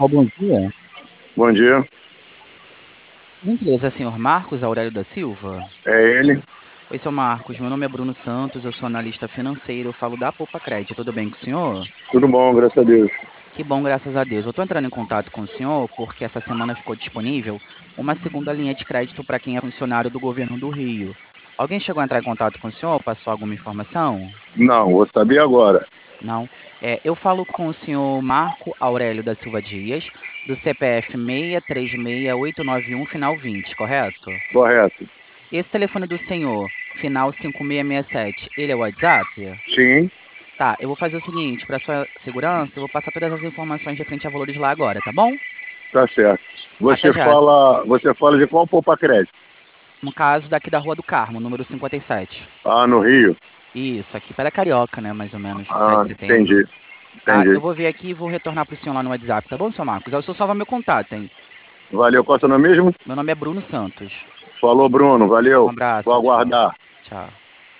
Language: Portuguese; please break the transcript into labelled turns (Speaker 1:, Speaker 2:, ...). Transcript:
Speaker 1: Bom dia.
Speaker 2: Bom dia,
Speaker 1: Gentileza, senhor Marcos Aurélio da Silva?
Speaker 2: é ele.
Speaker 1: Oi, seu Marcos, meu nome é Bruno Santos, eu sou analista financeiro, eu falo da Poupa Crédito, tudo bem com o senhor?
Speaker 2: Tudo bom, graças a Deus.
Speaker 1: Que bom, graças a Deus. Eu estou entrando em contato com o senhor porque essa semana ficou disponível uma segunda linha de crédito para quem é funcionário do governo do Rio. Alguém chegou a entrar em contato com o senhor? Passou alguma informação?
Speaker 2: Não, vou saber agora.
Speaker 1: Não. Eu falo com o senhor Marco Aurélio da Silva Dias, do CPF 636891, final 20, correto?
Speaker 2: Correto.
Speaker 1: Esse telefone do senhor, final 5667, ele é o WhatsApp?
Speaker 2: Sim,
Speaker 1: Tá, eu vou fazer o seguinte, para sua segurança, eu vou passar todas as informações referente a valores lá agora, tá bom?
Speaker 2: tá certo.
Speaker 1: Até
Speaker 2: Você
Speaker 1: já.
Speaker 2: fala, você fala de qual poupa crédito?
Speaker 1: No caso daqui da Rua do Carmo, número 57.
Speaker 2: Ah, no Rio.
Speaker 1: Isso, aqui para Carioca, né, mais ou menos, 7
Speaker 2: Ah,
Speaker 1: de setembro.
Speaker 2: entendi,
Speaker 1: Tá, eu
Speaker 2: entendi.
Speaker 1: vou ver aqui e vou retornar pro senhor lá no WhatsApp, tá bom, seu Marcos? Eu só salva meu contato, hein?
Speaker 2: Valeu, qual é o seu nome mesmo?
Speaker 1: Meu nome é Bruno Santos.
Speaker 2: Falou, Bruno,
Speaker 1: Um
Speaker 2: valeu. Vou
Speaker 1: abraço, tchau.
Speaker 2: aguardar.
Speaker 1: Tchau.